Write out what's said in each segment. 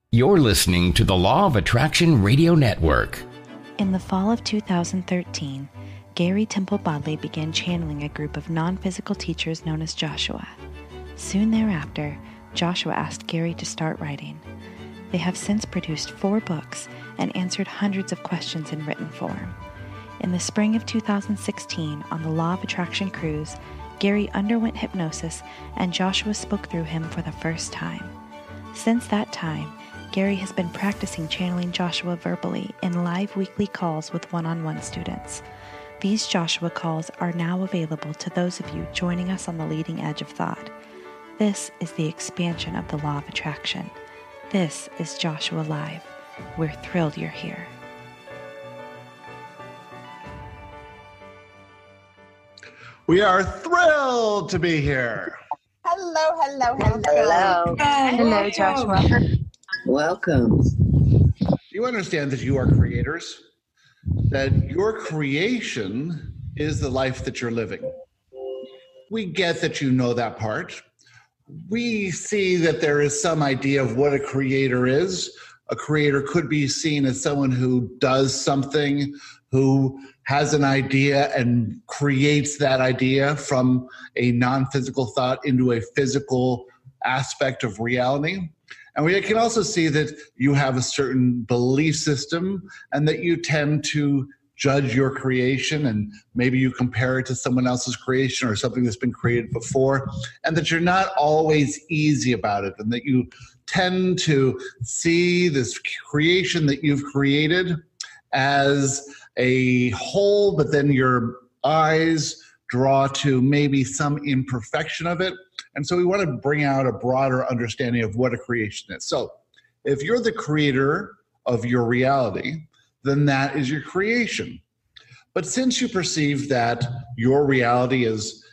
You're listening to the Law of Attraction Radio Network. In the fall of 2013, Gary Temple Bodley began channeling a group of non-physical teachers known as Joshua. Soon thereafter, Joshua asked Gary to start writing. They have since produced 4 books and answered hundreds of questions in written form. In the spring of 2016, on the Law of Attraction cruise, Gary underwent hypnosis and Joshua spoke through him for the first time. Since that time, Gary has been practicing channeling Joshua verbally in live weekly calls with one-on-one students. These Joshua calls are now available to those of you joining us on the leading edge of thought. This is the expansion of the Law of Attraction. This is Joshua Live. We're thrilled you're here. We are thrilled to be here. Hello, Joshua. welcome. You understand that you are creators, that your creation is the life that you're living. We get that you know that part. We see that there is some idea of what a creator is. A creator could be seen as someone who does something, who has an idea and creates that idea from a non-physical thought into a physical aspect of reality. And we can also see that you have a certain belief system and that you tend to judge your creation, and maybe you compare it to someone else's creation or something that's been created before, and that you're not always easy about it, and that you tend to see this creation that you've created as a whole, but then your eyes draw to maybe some imperfection of it. And so we want to bring out a broader understanding of what a creation is. So if you're the creator of your reality, then that is your creation. But since you perceive that your reality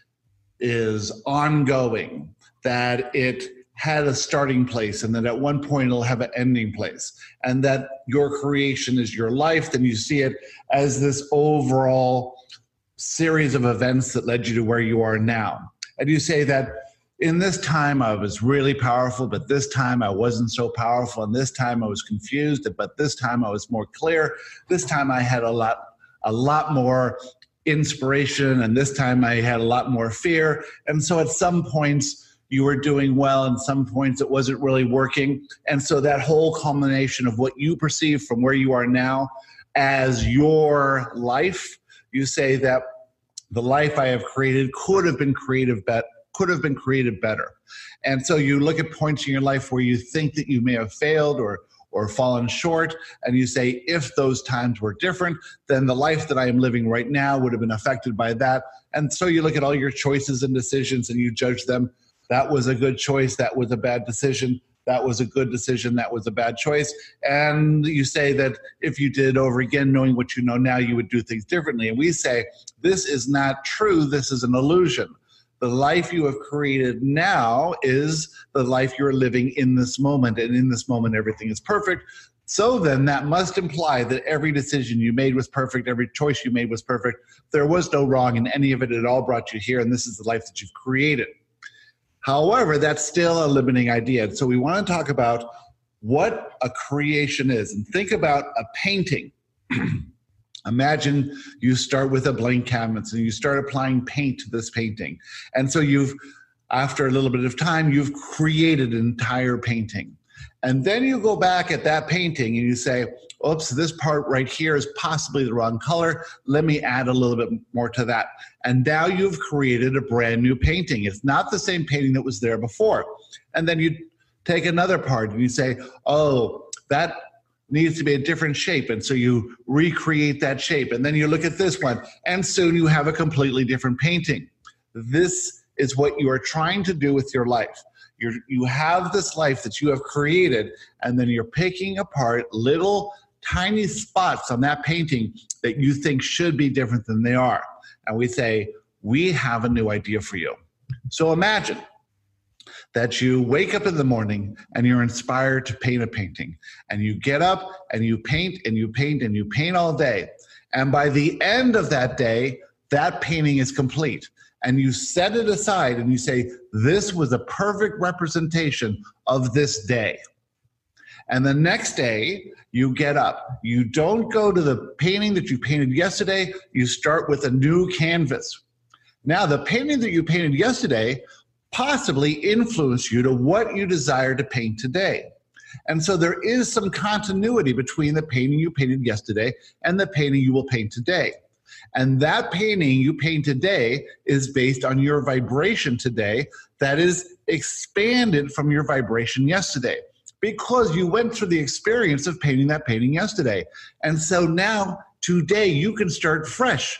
is ongoing, that it had a starting place and that at one point it'll have an ending place, and that your creation is your life, then you see it as this overall series of events that led you to where you are now. And you say that in this time I was really powerful, but this time I wasn't so powerful, and this time I was confused, but this time I was more clear. This time I had a lot more inspiration, and this time I had a lot more fear. And so at some points you were doing well, and some points it wasn't really working. And so that whole culmination of what you perceive from where you are now as your life, you say that the life I have created could have been created better. And so you look at points in your life where you think that you may have failed or fallen short, and you say, if those times were different, then the life that I am living right now would have been affected by that. And so you look at all your choices and decisions and you judge them. That was a good choice. That was a bad decision. That was a good decision. That was a bad choice. And you say that if you did it over again, knowing what you know now, you would do things differently. And we say, this is not true. This is an illusion. The life you have created now is the life you're living in this moment. And in this moment, everything is perfect. So then that must imply that every decision you made was perfect. Every choice you made was perfect. There was no wrong in any of it. It all brought you here. And this is the life that you've created. However, that's still a limiting idea. So we want to talk about what a creation is, and think about a painting. Imagine you start with a blank canvas and you start applying paint to this painting. And so after a little bit of time, you've created an entire painting. And then you go back at that painting and you say, oops, this part right here is possibly the wrong color. Let me add a little bit more to that. And now you've created a brand new painting. It's not the same painting that was there before. And then you take another part and you say, oh, that needs to be a different shape. And so you recreate that shape. And then you look at this one, and soon you have a completely different painting. This is what you are trying to do with your life. You have this life that you have created, and then you're picking apart little tiny spots on that painting that you think should be different than they are. And we say, we have a new idea for you. So imagine that you wake up in the morning and you're inspired to paint a painting, and you get up and you paint and you paint and you paint all day. And by the end of that day, that painting is complete. And you set it aside and you say, this was a perfect representation of this day. And the next day, you get up. You don't go to the painting that you painted yesterday. You start with a new canvas. Now, the painting that you painted yesterday possibly influenced you to what you desire to paint today. And so there is some continuity between the painting you painted yesterday and the painting you will paint today. And that painting you paint today is based on your vibration today that is expanded from your vibration yesterday, because you went through the experience of painting that painting yesterday. And so now, today, you can start fresh.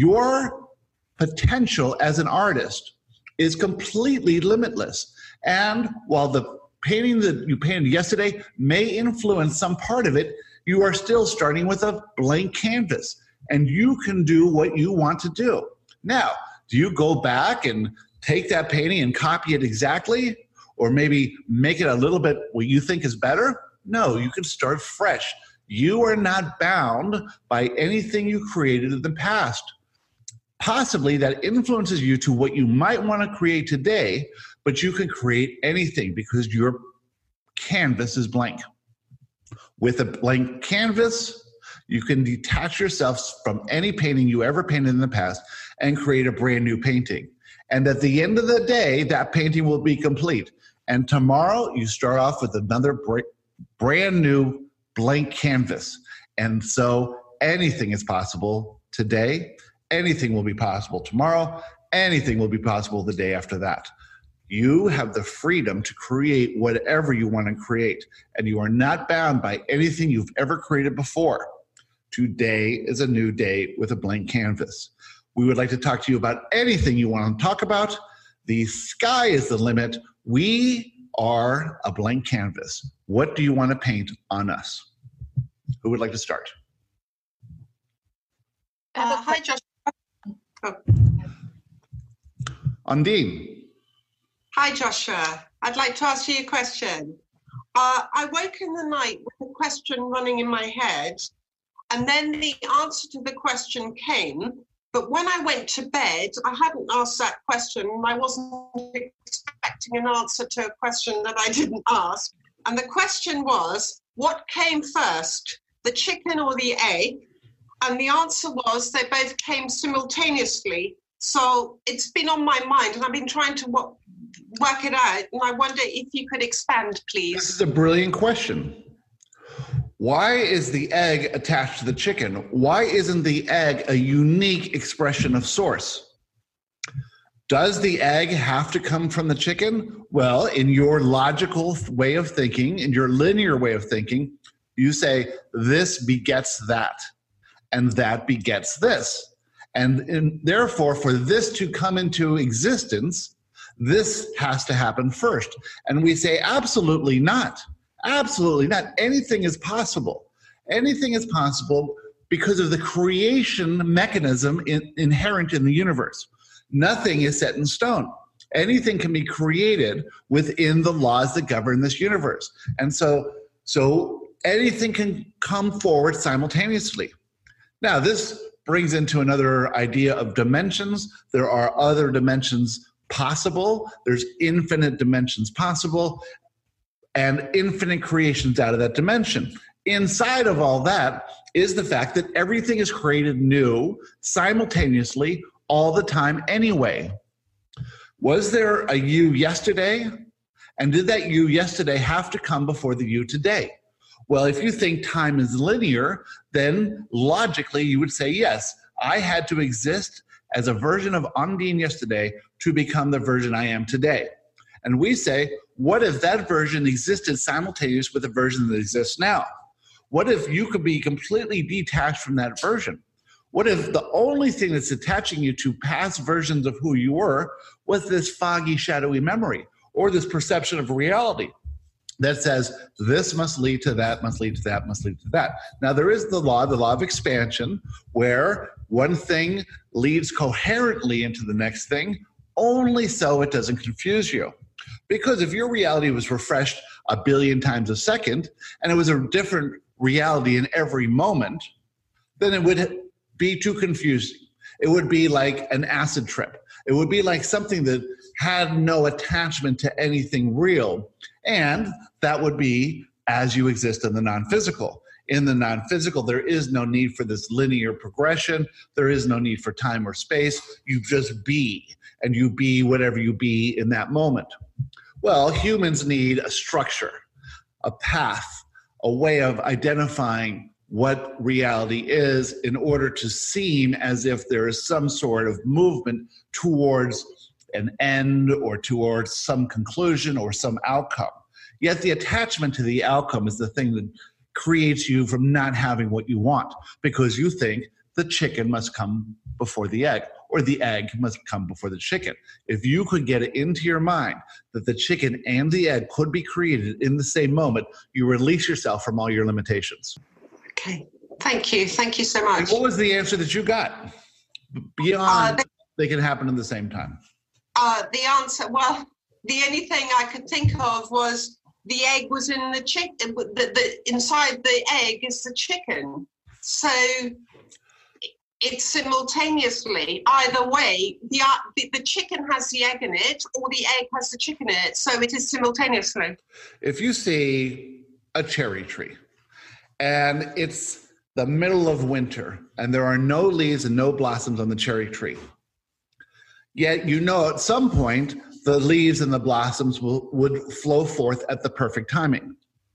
Your potential as an artist is completely limitless. And while the painting that you painted yesterday may influence some part of it, you are still starting with a blank canvas, and you can do what you want to do. Now, do you go back and take that painting and copy it exactly, or maybe make it a little bit what you think is better? No, you can start fresh. You are not bound by anything you created in the past. Possibly that influences you to what you might want to create today, but you can create anything because your canvas is blank. With a blank canvas, you can detach yourself from any painting you ever painted in the past and create a brand new painting. And at the end of the day, that painting will be complete. And tomorrow, you start off with another brand new blank canvas. And so anything is possible today. Anything will be possible tomorrow. Anything will be possible the day after that. You have the freedom to create whatever you want to create, and you are not bound by anything you've ever created before. Today is a new day with a blank canvas. We would like to talk to you about anything you want to talk about. The sky is the limit. We are a blank canvas. What do you want to paint on us? Who would like to start? Hi, Josh. Oh. Undine. Hi, Joshua. I'd like to ask you a question. I woke in the night with a question running in my head, and then the answer to the question came. But when I went to bed, I hadn't asked that question. I wasn't expecting an answer to a question that I didn't ask. And the question was, what came first, the chicken or the egg? And the answer was they both came simultaneously. So it's been on my mind, and I've been trying to work it out. And I wonder if you could expand, please. This is a brilliant question. Why is the egg attached to the chicken? Why isn't the egg a unique expression of source? Does the egg have to come from the chicken? Well, in your logical way of thinking, in your linear way of thinking, you say this begets that, and that begets this. And therefore, for this to come into existence, this has to happen first. And we say, absolutely not. Absolutely not. Anything is possible. Anything is possible because of the creation mechanism inherent in the universe. Nothing is set in stone. Anything can be created within the laws that govern this universe. And so anything can come forward simultaneously. Now, this brings into another idea of dimensions. There are other dimensions possible. There's infinite dimensions possible, and infinite creations out of that dimension. Inside of all that is the fact that everything is created new simultaneously all the time anyway. Was there a you yesterday? And did that you yesterday have to come before the you today? Well, if you think time is linear, then logically you would say, yes, I had to exist as a version of Undine yesterday to become the version I am today. And we say, what if that version existed simultaneous with the version that exists now? What if you could be completely detached from that version? What if the only thing that's attaching you to past versions of who you were was this foggy, shadowy memory, or this perception of reality that says this must lead to that, must lead to that, must lead to that? Now, there is the law of expansion, where one thing leads coherently into the next thing, only so it doesn't confuse you. Because if your reality was refreshed 1 billion times a second, and it was a different reality in every moment, then it would be too confusing. It would be like an acid trip. It would be like something that had no attachment to anything real. And that would be as you exist in the non-physical. In the non-physical, there is no need for this linear progression. There is no need for time or space. You just be, and you be whatever you be in that moment. Well, humans need a structure, a path, a way of identifying what reality is in order to seem as if there is some sort of movement towards an end or towards some conclusion or some outcome. Yet the attachment to the outcome is the thing that creates you from not having what you want, because you think the chicken must come before the egg, or the egg must come before the chicken. If you could get it into your mind that the chicken and the egg could be created in the same moment, you release yourself from all your limitations. Okay, thank you. Thank you so much. And what was the answer that you got? Beyond they can happen at the same time. The answer, well, the only thing I could think of was the egg was in the chicken. Inside the egg is the chicken. So it's simultaneously, either way, the chicken has the egg in it, or the egg has the chicken in it. So it is simultaneously. If you see a cherry tree, and it's the middle of winter, and there are no leaves and no blossoms on the cherry tree, yet you know at some point the leaves and the blossoms would flow forth at the perfect timing.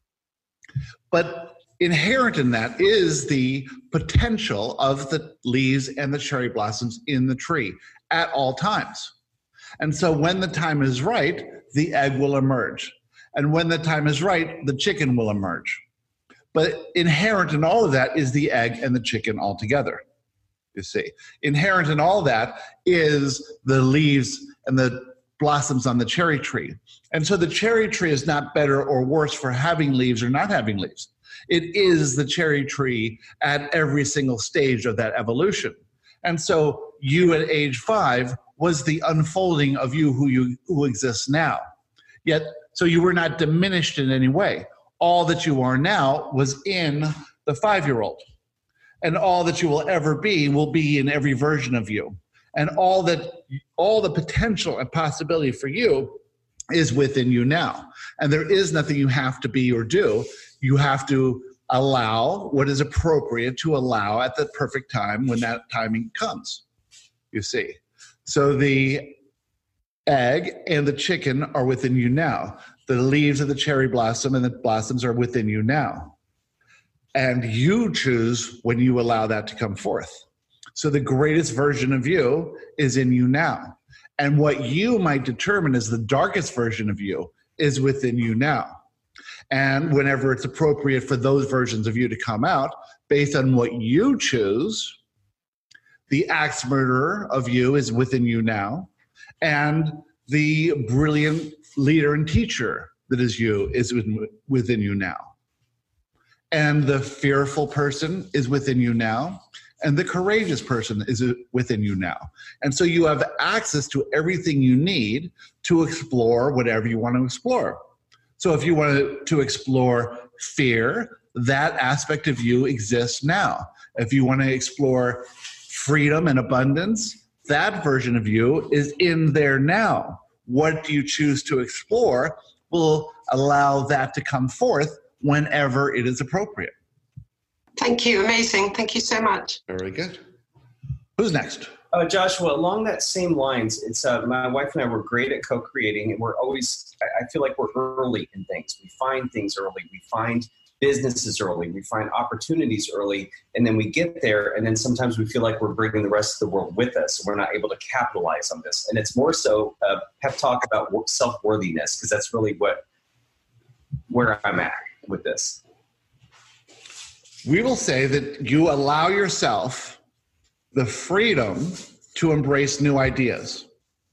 But inherent in that is the potential of the leaves and the cherry blossoms in the tree at all times. And so when the time is right, the egg will emerge. And when the time is right, the chicken will emerge. But inherent in all of that is the egg and the chicken all together, you see. Inherent in all that is the leaves and the blossoms on the cherry tree. And so the cherry tree is not better or worse for having leaves or not having leaves. It is the cherry tree at every single stage of that evolution. And so you at age 5 was the unfolding of you who exists now. Yet, so you were not diminished in any way. All that you are now was in the 5-year-old. And all that you will ever be will be in every version of you. And all the potential and possibility for you is within you now. And there is nothing you have to be or do. You have to allow what is appropriate to allow at the perfect time when that timing comes, you see. So the egg and the chicken are within you now. The leaves of the cherry blossom and the blossoms are within you now. And you choose when you allow that to come forth. So the greatest version of you is in you now. And what you might determine as the darkest version of you is within you now. And whenever it's appropriate for those versions of you to come out, based on what you choose, the axe murderer of you is within you now. And the brilliant leader and teacher that is you is within you now. And the fearful person is within you now. And the courageous person is within you now. And so you have access to everything you need to explore whatever you want to explore. So if you want to explore fear, that aspect of you exists now. If you want to explore freedom and abundance, that version of you is in there now. What do you choose to explore will allow that to come forth whenever it is appropriate. Thank you. Amazing. Thank you so much. Very good. Who's next? Joshua, along that same lines, it's my wife and I were great at co-creating, and we're always, I feel like we're early in things. We find things early. We find businesses early. We find opportunities early, and then we get there, and then sometimes we feel like we're bringing the rest of the world with us, and we're not able to capitalize on this. And it's more so pep talk about self-worthiness, because that's really where I'm at with this. We will say that you allow yourself the freedom to embrace new ideas.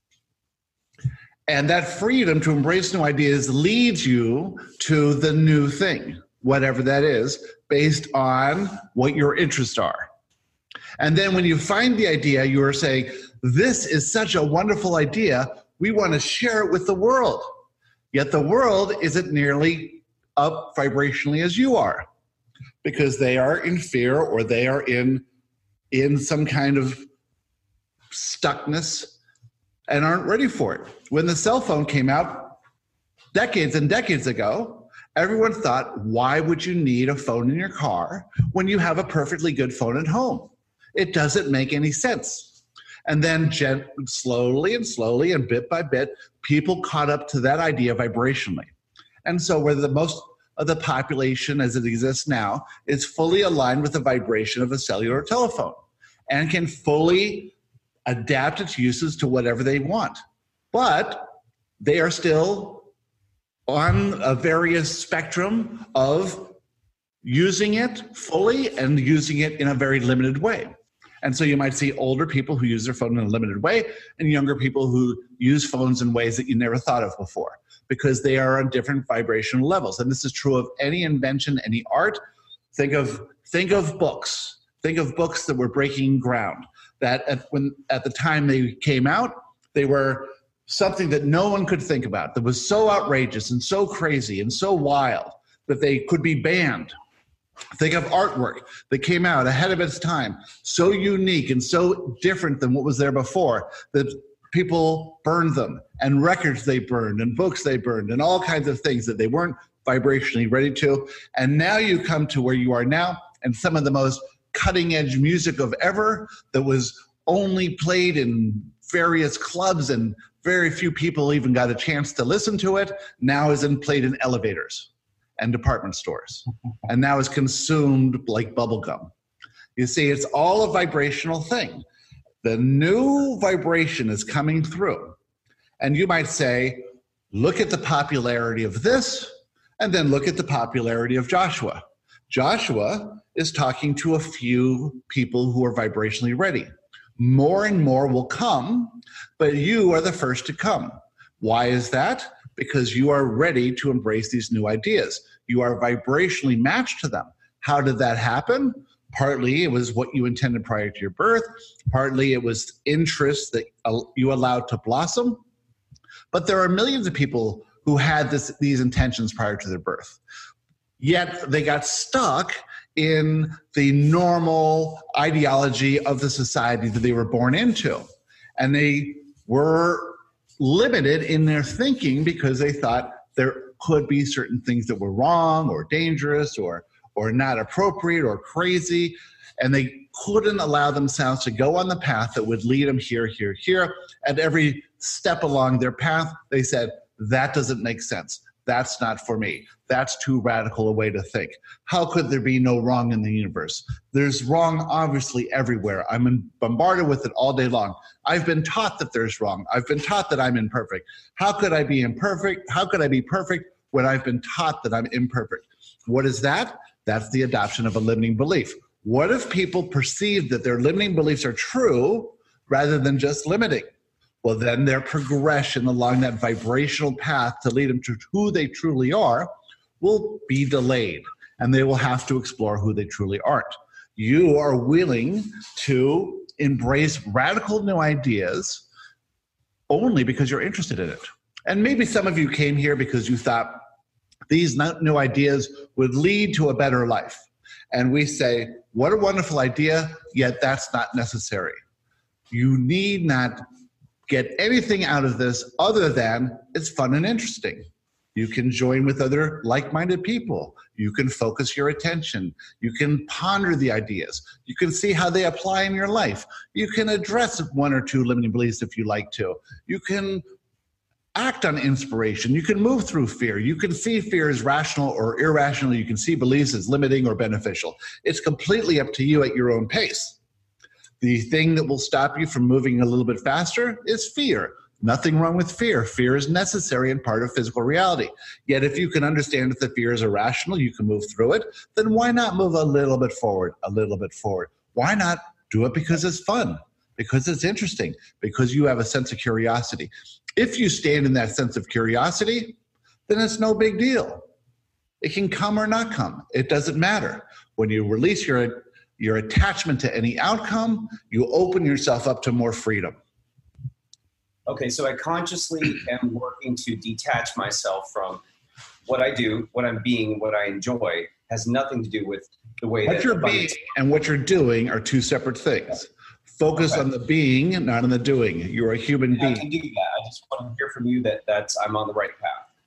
And that freedom to embrace new ideas leads you to the new thing, whatever that is, based on what your interests are. And then when you find the idea, you are saying, this is such a wonderful idea, we want to share it with the world. Yet the world isn't nearly up vibrationally as you are, because they are in fear or they are in some kind of stuckness and aren't ready for it. When the cell phone came out decades and decades ago, Everyone thought, why would you need a phone in your car when you have a perfectly good phone at home? It doesn't make any sense. And then slowly and bit by bit, people caught up to that idea vibrationally. And so where the most of the population as it exists now is fully aligned with the vibration of a cellular telephone and can fully adapt its uses to whatever they want. But they are still on a various spectrum of using it fully and using it in a very limited way. And so you might see older people who use their phone in a limited way and younger people who use phones in ways that you never thought of before because they are on different vibrational levels. And this is true of any invention, any art. Think of books. Think of books that were breaking ground, that at the time they came out, they were something that no one could think about, that was so outrageous and so crazy and so wild that they could be banned. Think of artwork that came out ahead of its time, so unique and so different than what was there before that people burned them, and records they burned, and books they burned, and all kinds of things that they weren't vibrationally ready to. And now you come to where you are now, and some of the most cutting edge music of ever that was only played in various clubs and very few people even got a chance to listen to it, now is played in elevators and department stores, and now is consumed like bubblegum. You see, it's all a vibrational thing. The new vibration is coming through. And you might say, look at the popularity of this, and then look at the popularity of Joshua. Joshua is talking to a few people who are vibrationally ready. More and more will come, but you are the first to come. Why is that? Because you are ready to embrace these new ideas. You are vibrationally matched to them. How did that happen? Partly it was what you intended prior to your birth. Partly it was interests that you allowed to blossom. But there are millions of people who had these intentions prior to their birth. Yet they got stuck in the normal ideology of the society that they were born into. And they were limited in their thinking because they thought there could be certain things that were wrong or dangerous or not appropriate or crazy. And they couldn't allow themselves to go on the path that would lead them here, here, here. At every step along their path, they said, that doesn't make sense. That's not for me. That's too radical a way to think. How could there be no wrong in the universe? There's wrong obviously everywhere. I'm bombarded with it all day long. I've been taught that there's wrong. I've been taught that I'm imperfect. How could I be imperfect? How could I be perfect when I've been taught that I'm imperfect? What is that? That's the adoption of a limiting belief. What if people perceive that their limiting beliefs are true rather than just limiting? Well, then their progression along that vibrational path to lead them to who they truly are will be delayed, and they will have to explore who they truly aren't. You are willing to embrace radical new ideas only because you're interested in it. And maybe some of you came here because you thought these new ideas would lead to a better life. And we say, what a wonderful idea, yet that's not necessary. You need not get anything out of this other than it's fun and interesting. You can join with other like-minded people. You can focus your attention. You can ponder the ideas. You can see how they apply in your life. You can address one or two limiting beliefs if you like to. You can act on inspiration. You can move through fear. You can see fear as rational or irrational. You can see beliefs as limiting or beneficial. It's completely up to you at your own pace. The thing that will stop you from moving a little bit faster is fear. Nothing wrong with fear. Fear is necessary and part of physical reality. Yet if you can understand that the fear is irrational, you can move through it, then why not move a little bit forward, a little bit forward? Why not do it because it's fun, because it's interesting, because you have a sense of curiosity? If you stand in that sense of curiosity, then it's no big deal. It can come or not come. It doesn't matter. When you release your attachment to any outcome, you open yourself up to more freedom. Okay, so I consciously am working to detach myself from what I do, what I'm being, what I enjoy, has nothing to do with the way what you're being and what you're doing are two separate things. Focus on the being, not on the doing. You're a human being. I can do that. I just want to hear from you that I'm on the right path.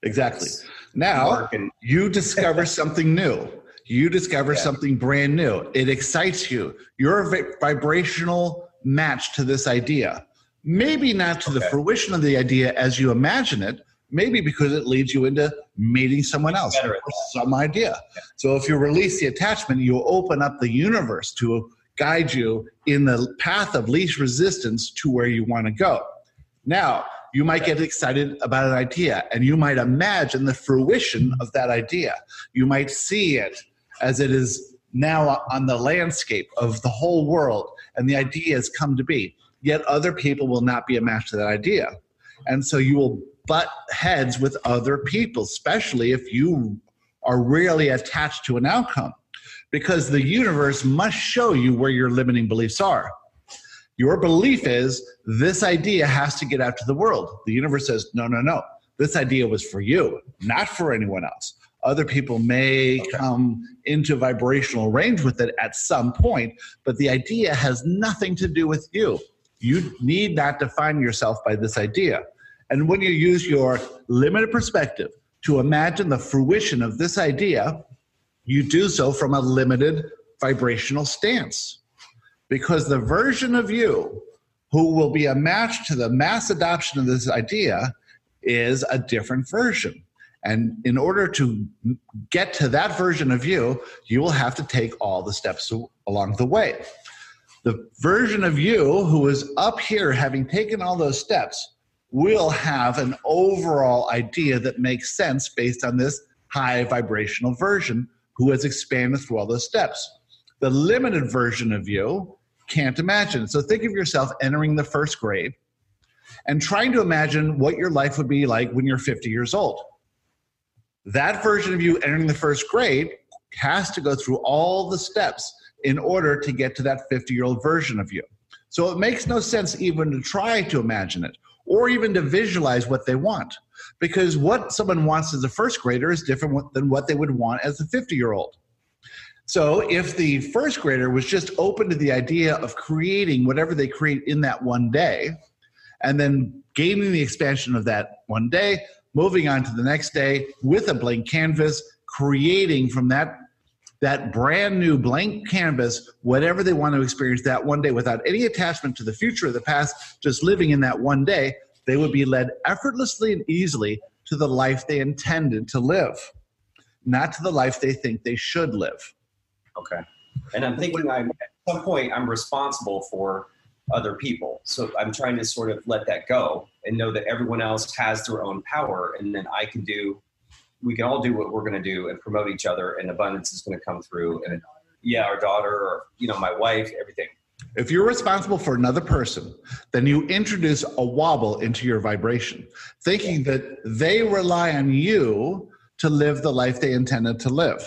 Exactly. Now you discover something new. You discover something brand new. It excites you. You're a vibrational match to this idea. Maybe not to the fruition of the idea as you imagine it, maybe because it leads you into meeting someone else or some idea. So if you release the attachment, you open up the universe to guide you in the path of least resistance to where you want to go. Now, you might get excited about an idea, and you might imagine the fruition of that idea. You might see it as it is now on the landscape of the whole world, and the idea has come to be. Yet other people will not be a match to that idea. And so you will butt heads with other people, especially if you are really attached to an outcome, because the universe must show you where your limiting beliefs are. Your belief is this idea has to get out to the world. The universe says, no, no, no. This idea was for you, not for anyone else. Other people may come into vibrational range with it at some point, but the idea has nothing to do with you. You need not define yourself by this idea. And when you use your limited perspective to imagine the fruition of this idea, you do so from a limited vibrational stance. Because the version of you who will be a match to the mass adoption of this idea is a different version. And in order to get to that version of you, you will have to take all the steps along the way. The version of you who is up here having taken all those steps will have an overall idea that makes sense based on this high vibrational version who has expanded through all those steps. The limited version of you can't imagine. So think of yourself entering the first grade and trying to imagine what your life would be like when you're 50 years old. That version of you entering the first grade has to go through all the steps in order to get to that 50-year-old version of you. So it makes no sense even to try to imagine it or even to visualize what they want, because what someone wants as a first grader is different than what they would want as a 50-year-old. So if the first grader was just open to the idea of creating whatever they create in that one day, and then gaining the expansion of that one day, moving on to the next day with a blank canvas, creating from that brand new blank canvas whatever they want to experience that one day without any attachment to the future or the past, just living in that one day, they would be led effortlessly and easily to the life they intended to live, not to the life they think they should live. Okay. And I'm thinking at some point I'm responsible for other people. So I'm trying to sort of let that go and know that everyone else has their own power, and then we can all do what we're going to do and promote each other, and abundance is going to come through. And our daughter or, my wife, everything. If you're responsible for another person, then you introduce a wobble into your vibration, thinking that they rely on you to live the life they intended to live.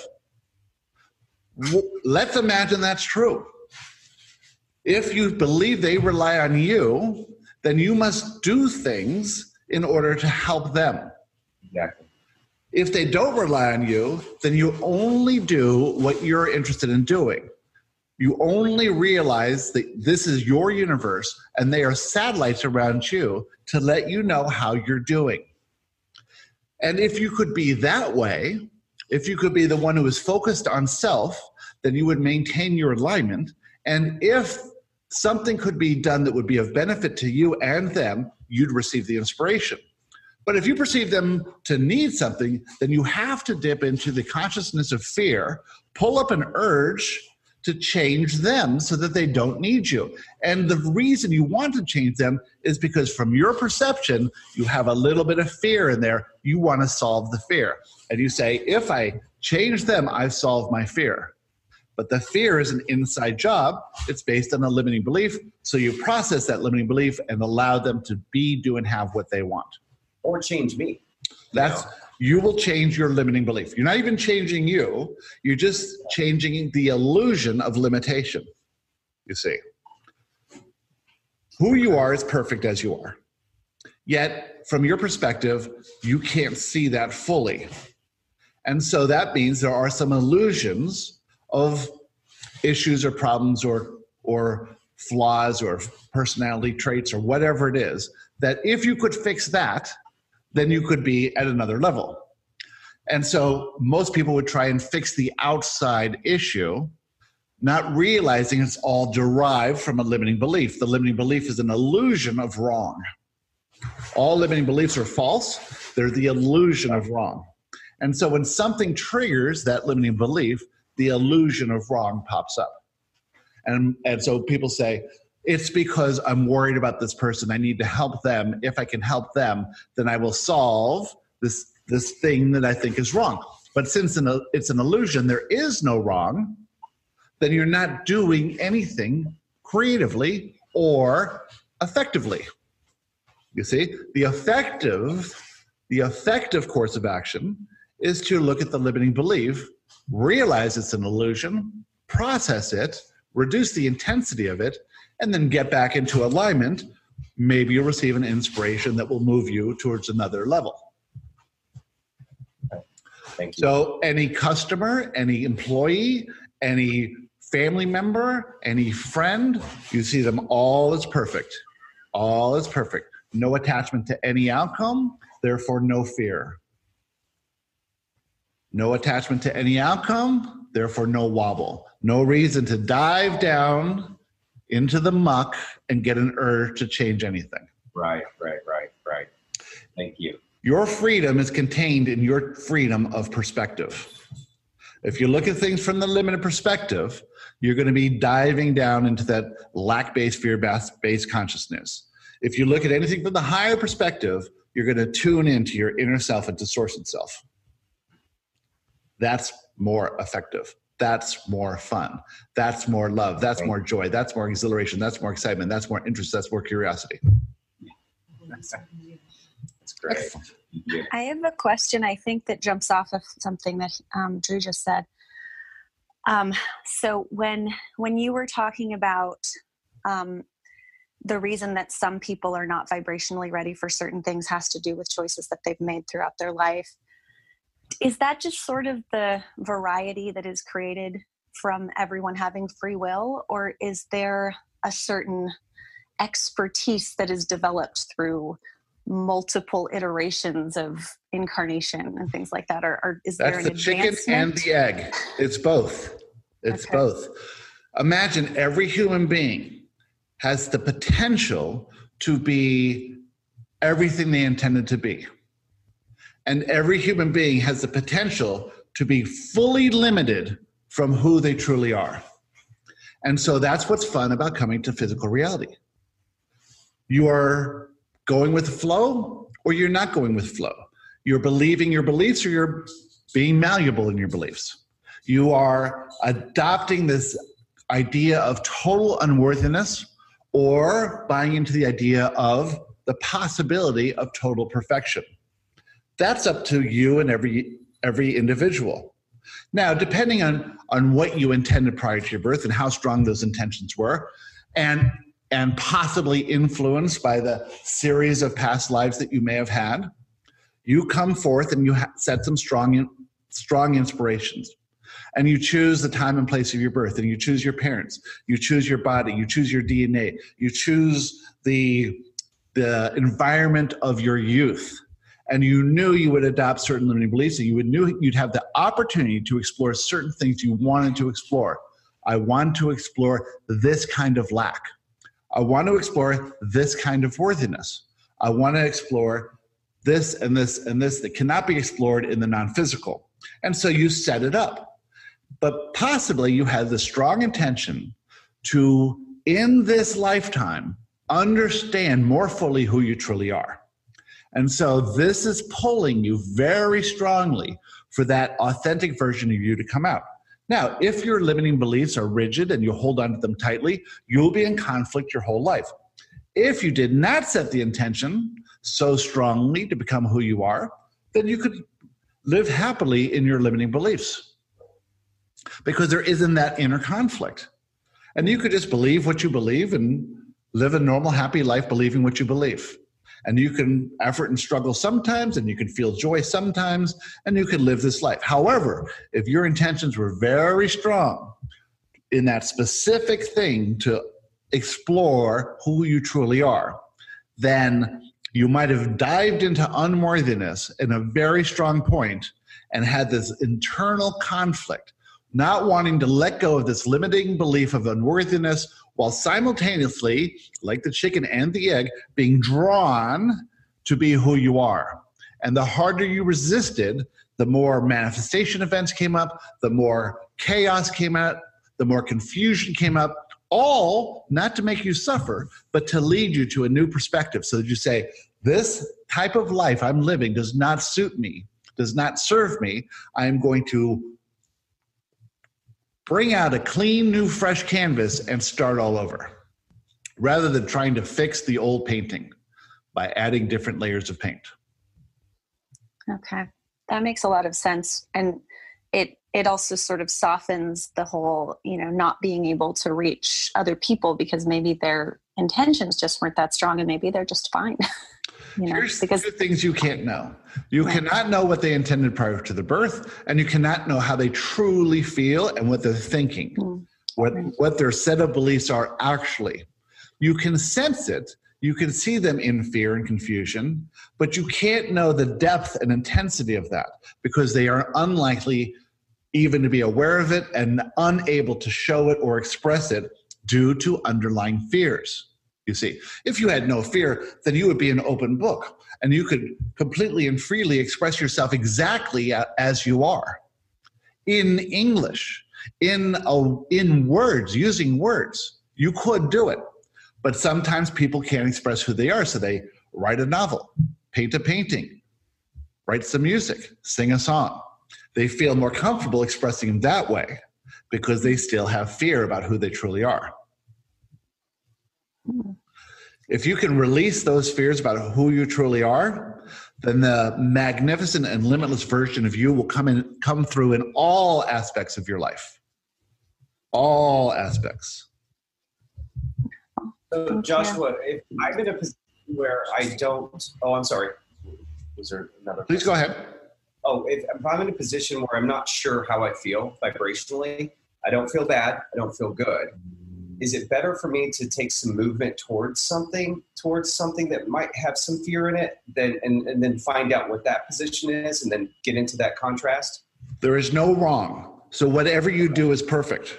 Let's imagine that's true. If you believe they rely on you, then you must do things in order to help them. Exactly. If they don't rely on you, then you only do what you're interested in doing. You only realize that this is your universe and they are satellites around you to let you know how you're doing. And if you could be that way, if you could be the one who is focused on self, then you would maintain your alignment. And if something could be done that would be of benefit to you and them, you'd receive the inspiration. But if you perceive them to need something, then you have to dip into the consciousness of fear, pull up an urge to change them so that they don't need you. And the reason you want to change them is because from your perception, you have a little bit of fear in there. You want to solve the fear. And you say, if I change them, I've solved my fear. But the fear is an inside job. It's based on a limiting belief. So you process that limiting belief and allow them to be, do, and have what they want. Or change me. You will change your limiting belief. You're not even changing you. You're just changing the illusion of limitation, you see. Who you are is perfect as you are. Yet, from your perspective, you can't see that fully. And so that means there are some illusions of issues or problems or flaws or personality traits or whatever it is, that if you could fix that, then you could be at another level. And so most people would try and fix the outside issue, not realizing it's all derived from a limiting belief. The limiting belief is an illusion of wrong. All limiting beliefs are false. They're the illusion of wrong. And so when something triggers that limiting belief, the illusion of wrong pops up. And so people say, it's because I'm worried about this person. I need to help them. If I can help them, then I will solve this thing that I think is wrong. But since it's an illusion, there is no wrong, then you're not doing anything creatively or effectively. You see, the effective course of action is to look at the limiting belief, realize it's an illusion, process it, reduce the intensity of it, and then get back into alignment. Maybe you'll receive an inspiration that will move you towards another level. Thank you. So any customer, any employee, any family member, any friend, you see them all as perfect. All is perfect. No attachment to any outcome, therefore no fear. No attachment to any outcome, therefore no wobble. No reason to dive down into the muck and get an urge to change anything. Right. Thank you. Your freedom is contained in your freedom of perspective. If you look at things from the limited perspective, you're going to be diving down into that lack-based, fear-based consciousness. If you look at anything from the higher perspective, you're going to tune into your inner self and to source itself. That's more effective. That's more fun. That's more love. That's more joy. That's more exhilaration. That's more excitement. That's more interest. That's more curiosity. That's great. I have a question, I think, that jumps off of something that Drew just said. So when you were talking about the reason that some people are not vibrationally ready for certain things has to do with choices that they've made throughout their life, is that just sort of the variety that is created from everyone having free will, or is there a certain expertise that is developed through multiple iterations of incarnation and things like that? Or is there an advancement? That's the chicken and the egg. It's both. It's both. Imagine every human being has the potential to be everything they intended to be. And every human being has the potential to be fully limited from who they truly are. And so that's what's fun about coming to physical reality. You are going with the flow, or you're not going with flow. You're believing your beliefs, or you're being malleable in your beliefs. You are adopting this idea of total unworthiness, or buying into the idea of the possibility of total perfection. That's up to you and every individual. Now, depending on what you intended prior to your birth and how strong those intentions were, and possibly influenced by the series of past lives that you may have had, you come forth and you set some strong inspirations. And you choose the time and place of your birth, and you choose your parents, you choose your body, you choose your DNA, you choose the environment of your youth. And you knew you would adopt certain limiting beliefs, and you knew you'd have the opportunity to explore certain things you wanted to explore. I want to explore this kind of lack. I want to explore this kind of worthiness. I want to explore this and this and this that cannot be explored in the non-physical. And so you set it up. But possibly you had the strong intention to, in this lifetime, understand more fully who you truly are. And so this is pulling you very strongly for that authentic version of you to come out. Now, if your limiting beliefs are rigid and you hold on to them tightly, you'll be in conflict your whole life. If you did not set the intention so strongly to become who you are, then you could live happily in your limiting beliefs, because there isn't that inner conflict. And you could just believe what you believe and live a normal, happy life believing what you believe. And you can effort and struggle sometimes, and you can feel joy sometimes, and you can live this life. However, if your intentions were very strong in that specific thing to explore who you truly are, then You might have dived into unworthiness in a very strong point and had this internal conflict, not wanting to let go of this limiting belief of unworthiness while simultaneously, like the chicken and the egg, being drawn to be who you are. And the harder you resisted, the more manifestation events came up, the more chaos came out, the more confusion came up, all not to make you suffer, but to lead you to a new perspective so that you say, this type of life I'm living does not suit me, does not serve me. I am going to bring out a clean, new, fresh canvas and start all over, rather than trying to fix the old painting by adding different layers of paint. Okay. That makes a lot of sense. And it also sort of softens the whole, not being able to reach other people because maybe their intentions just weren't that strong and maybe they're just fine. Here's the things you can't know. You cannot know what they intended prior to the birth, and you cannot know how they truly feel and what they're thinking, what their set of beliefs are actually. You can sense it. You can see them in fear and confusion, but you can't know the depth and intensity of that because they are unlikely even to be aware of it and unable to show it or express it due to underlying fears. You see, if you had no fear, then you would be an open book and you could completely and freely express yourself exactly as you are. In English, in words, using words, you could do it. But sometimes people can't express who they are, so they write a novel, paint a painting, write some music, sing a song. They feel more comfortable expressing them that way because they still have fear about who they truly are. If you can release those fears about who you truly are, then the magnificent and limitless version of you will come through in all aspects of your life. All aspects. So Joshua, if I'm in a position where I don't, I'm sorry. Was there another? Please go ahead. If I'm in a position where I'm not sure how I feel vibrationally, I don't feel bad, I don't feel good. Is it better for me to take some movement towards something that might have some fear in it, and then find out what that position is and then get into that contrast? There is no wrong. So whatever you do is perfect.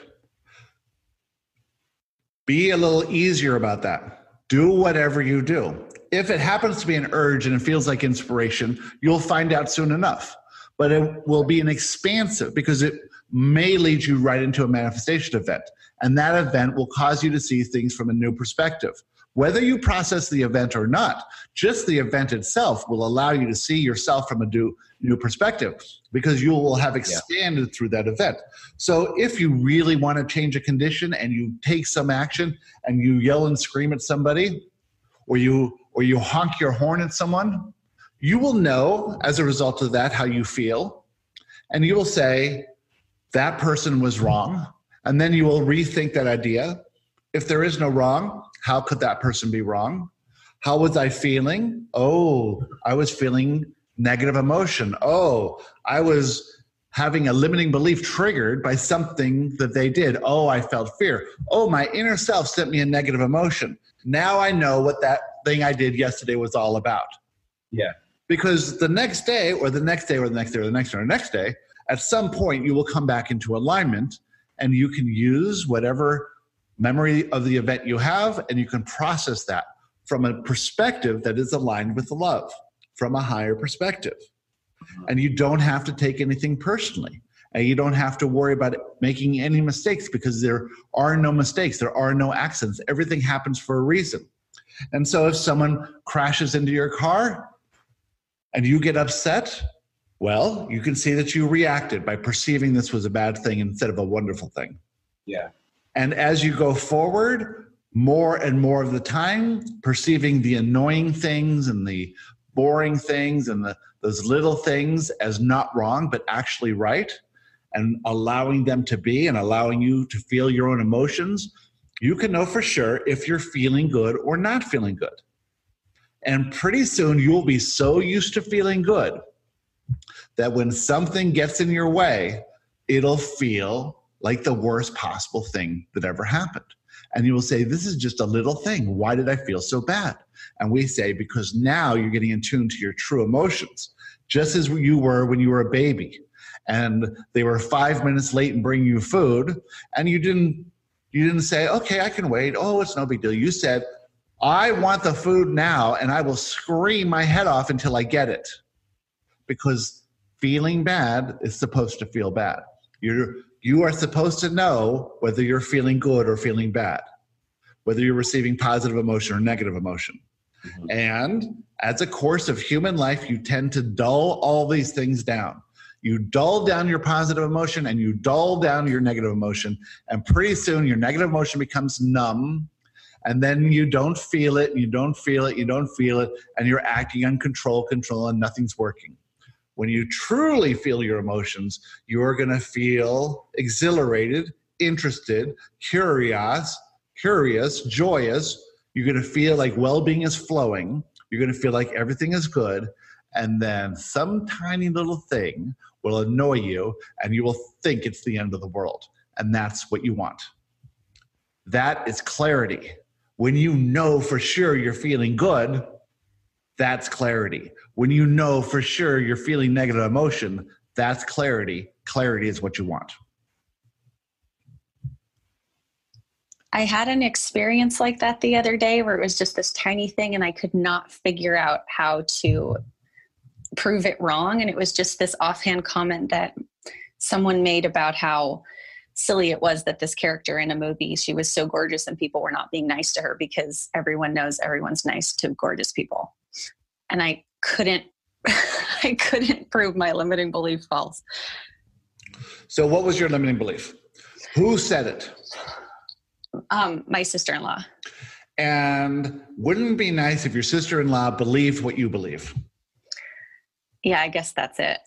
Be a little easier about that. Do whatever you do. If it happens to be an urge and it feels like inspiration, you'll find out soon enough. But it will be an expansive, because it may lead you right into a manifestation event. And that event will cause you to see things from a new perspective. Whether you process the event or not, just the event itself will allow you to see yourself from a new perspective, because you will have expanded through that event. So if you really want to change a condition and you take some action and you yell and scream at somebody, or you honk your horn at someone, you will know as a result of that how you feel. And you will say, that person was wrong. And then you will rethink that idea. If there is no wrong, how could that person be wrong? How was I feeling? Oh, I was feeling negative emotion. Oh, I was having a limiting belief triggered by something that they did. Oh, I felt fear. Oh, my inner self sent me a negative emotion. Now I know what that thing I did yesterday was all about. Yeah. Because the next day or the next day or the next day or the next day or the next day, at some point you will come back into alignment, and you can use whatever memory of the event you have, and you can process that from a perspective that is aligned with the love, from a higher perspective. And you don't have to take anything personally. And you don't have to worry about making any mistakes, because there are no mistakes. There are no accidents. Everything happens for a reason. And so if someone crashes into your car and you get upset, well, you can see that you reacted by perceiving this was a bad thing instead of a wonderful thing. Yeah. And as you go forward, more and more of the time, perceiving the annoying things and the boring things and those little things as not wrong, but actually right, and allowing them to be and allowing you to feel your own emotions, you can know for sure if you're feeling good or not feeling good. And pretty soon you'll be so used to feeling good that when something gets in your way, it'll feel like the worst possible thing that ever happened. And you will say, this is just a little thing. Why did I feel so bad? And we say, because now you're getting in tune to your true emotions, just as you were when you were a baby. And they were 5 minutes late in bringing you food, and you didn't say, okay, I can wait. Oh, it's no big deal. You said, I want the food now, and I will scream my head off until I get it. Because feeling bad is supposed to feel bad. You are supposed to know whether you're feeling good or feeling bad, whether you're receiving positive emotion or negative emotion. Mm-hmm. And as a course of human life, you tend to dull all these things down. You dull down your positive emotion and you dull down your negative emotion. And pretty soon your negative emotion becomes numb. And then you don't feel it, and you don't feel it, you don't feel it, and you're acting on control, and nothing's working. When you truly feel your emotions, you're going to feel exhilarated, interested, curious, joyous. You're going to feel like well-being is flowing. You're going to feel like everything is good. And then some tiny little thing will annoy you, and you will think it's the end of the world. And that's what you want. That is clarity. When you know for sure you're feeling good, that's clarity. When you know for sure you're feeling negative emotion, that's clarity. Clarity is what you want. I had an experience like that the other day where it was just this tiny thing and I could not figure out how to prove it wrong. And it was just this offhand comment that someone made about how silly it was that this character in a movie, she was so gorgeous and people were not being nice to her because everyone knows everyone's nice to gorgeous people. And I couldn't prove my limiting belief false. So what was your limiting belief? Who said it? My sister-in-law. And wouldn't it be nice if your sister-in-law believed what you believe? Yeah, I guess that's it.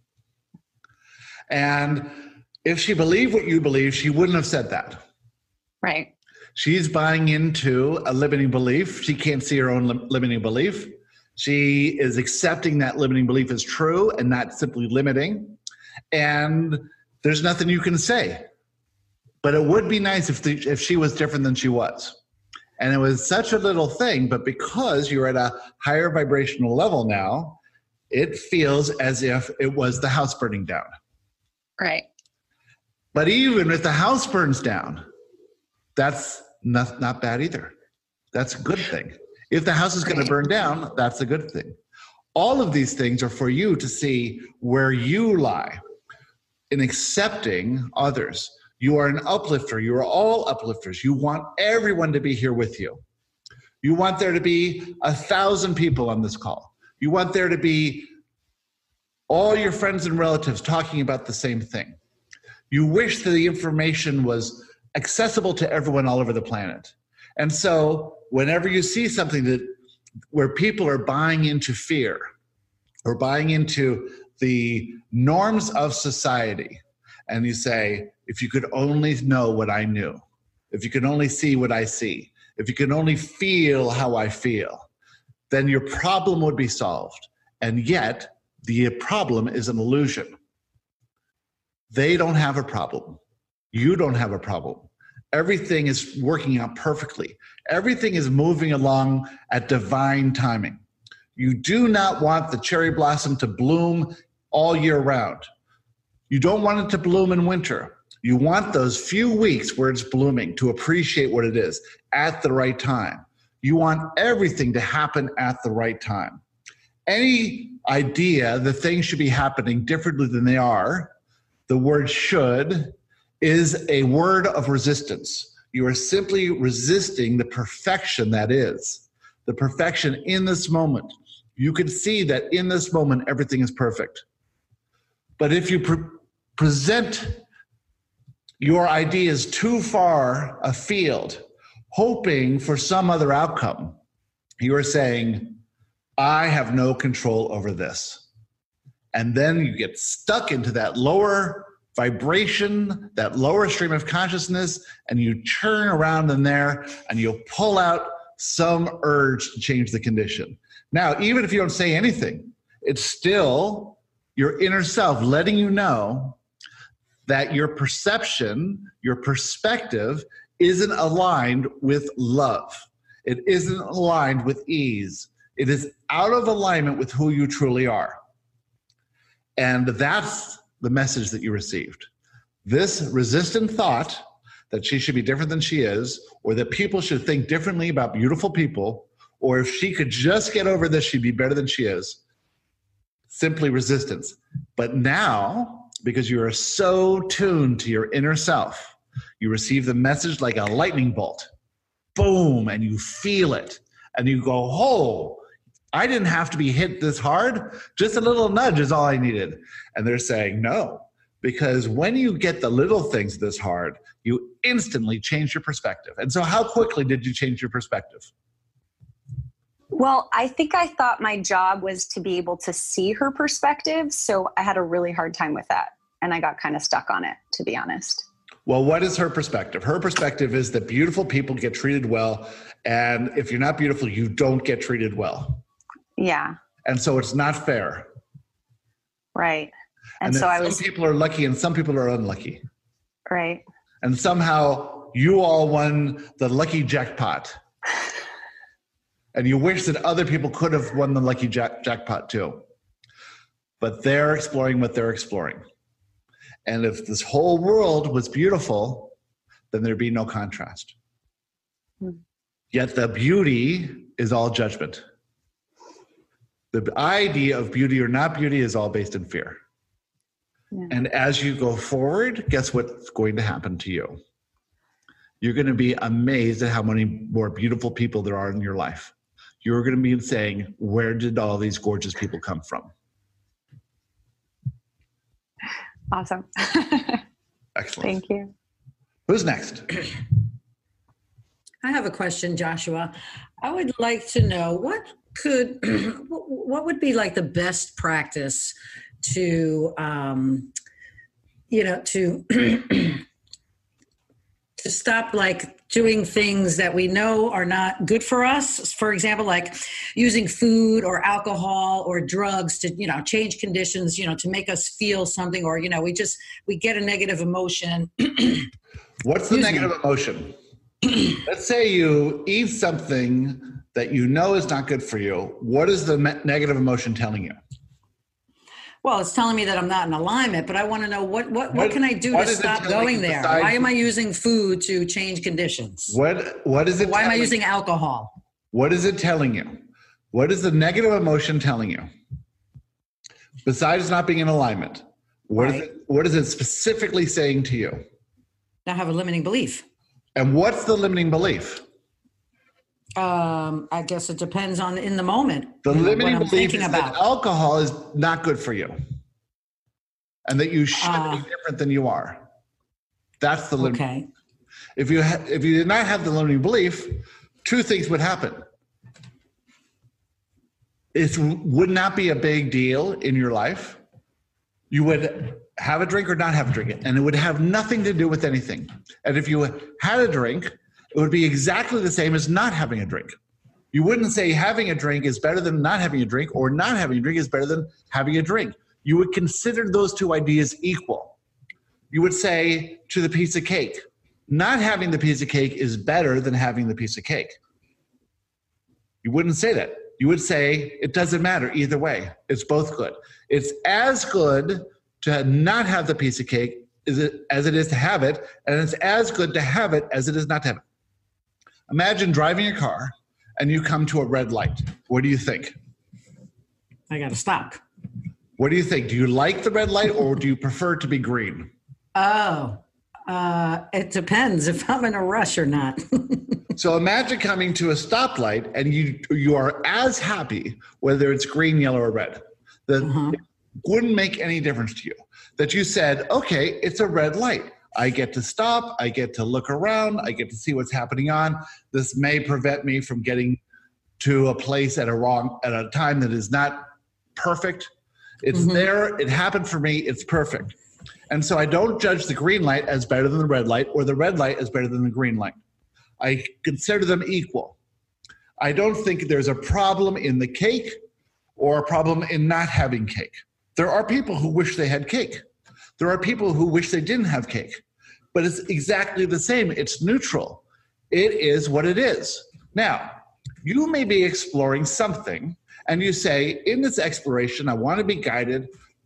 And if she believed what you believe, she wouldn't have said that. Right. She's buying into a limiting belief. She can't see her own limiting belief. She is accepting that limiting belief as true and not simply limiting. And there's nothing you can say. But it would be nice if she was different than she was. And it was such a little thing, but because you're at a higher vibrational level now, it feels as if it was the house burning down. Right. But even if the house burns down, that's not bad either. That's a good thing. If the house is going to burn down, that's a good thing. All of these things are for you to see where you lie in accepting others. You are an uplifter. You are all uplifters. You want everyone to be here with you. You want there to be 1,000 people on this call. You want there to be all your friends and relatives talking about the same thing. You wish that the information was accessible to everyone all over the planet. And so whenever you see something where people are buying into fear or buying into the norms of society, and you say, if you could only know what I knew, if you could only see what I see, if you could only feel how I feel, then your problem would be solved. And yet, the problem is an illusion. They don't have a problem. You don't have a problem. Everything is working out perfectly. Everything is moving along at divine timing. You do not want the cherry blossom to bloom all year round. You don't want it to bloom in winter. You want those few weeks where it's blooming to appreciate what it is at the right time. You want everything to happen at the right time. Any idea that things should be happening differently than they are, the word should is a word of resistance. You are simply resisting the perfection that is, the perfection in this moment. You can see that in this moment, everything is perfect. But if you present your ideas too far afield, hoping for some other outcome, you are saying, I have no control over this. And then you get stuck into that lower vibration, that lower stream of consciousness, and you turn around in there and you'll pull out some urge to change the condition. Now, even if you don't say anything, it's still your inner self letting you know that your perception, your perspective isn't aligned with love. It isn't aligned with ease. It is out of alignment with who you truly are. And that's the message that you received. This resistant thought that she should be different than she is, or that people should think differently about beautiful people, or if she could just get over this, she'd be better than she is. Simply resistance. But now, because you are so tuned to your inner self, you receive the message like a lightning bolt. Boom, and you feel it. And you go, oh, I didn't have to be hit this hard. Just a little nudge is all I needed. And they're saying no, because when you get the little things this hard, you instantly change your perspective. And so how quickly did you change your perspective? Well, I think I thought my job was to be able to see her perspective. So I had a really hard time with that. And I got kind of stuck on it, to be honest. Well, what is her perspective? Her perspective is that beautiful people get treated well. And if you're not beautiful, you don't get treated well. Yeah. And so it's not fair. Right. And so some people are lucky and some people are unlucky. Right. And somehow you all won the lucky jackpot. And you wish that other people could have won the lucky jackpot too. But they're exploring what they're exploring. And if this whole world was beautiful, then there'd be no contrast. Yet the beauty is all judgment. The idea of beauty or not beauty is all based in fear. Yeah. And as you go forward, guess what's going to happen to you? You're going to be amazed at how many more beautiful people there are in your life. You're going to be saying, where did all these gorgeous people come from? Awesome. Excellent. Thank you. Who's next? I have a question, Joshua. I would like to know what would be like the best practice to, to stop like doing things that we know are not good for us. For example, like using food or alcohol or drugs to, change conditions, to make us feel something, or, we get a negative emotion. What's the negative emotion? Let's say you eat something that you know is not good for you. What is the negative emotion telling you? Well, it's telling me that I'm not in alignment, but I want to know what can I do to stop going there? Why am I using food to change conditions? What is it? Why am I using alcohol? What is it telling you? What is the negative emotion telling you? Besides not being in alignment, what is it specifically saying to you? I have a limiting belief. And what's the limiting belief? I guess it depends on in the moment. The limiting belief is that alcohol is not good for you, and that you should be different than you are. That's the limiting. Okay. If you did not have the limiting belief, two things would happen. It would not be a big deal in your life. You would have a drink or not have a drink, and it would have nothing to do with anything. And if you had a drink, it would be exactly the same as not having a drink. You wouldn't say having a drink is better than not having a drink, or not having a drink is better than having a drink. You would consider those two ideas equal. You would say to the piece of cake, not having the piece of cake is better than having the piece of cake. You wouldn't say that. You would say it doesn't matter either way. It's both good. It's as good to not have the piece of cake as it is to have it, and it's as good to have it as it is not to have it. Imagine driving a car and you come to a red light. What do you think? I got to stop. What do you think? Do you like the red light or do you prefer it to be green? Oh, it depends if I'm in a rush or not. So imagine coming to a stoplight and you are as happy whether it's green, yellow, or red. That it wouldn't make any difference to you. That you said, okay, it's a red light. I get to stop. I get to look around. I get to see what's happening on. This may prevent me from getting to a place at a time that is not perfect. It's there. It happened for me. It's perfect. And so I don't judge the green light as better than the red light or the red light as better than the green light. I consider them equal. I don't think there's a problem in the cake or a problem in not having cake. There are people who wish they had cake. There are people who wish they didn't have cake. but it's exactly the same. It's neutral. It is what it is. Now, you may be exploring something, and you say, in this exploration, I want to be guided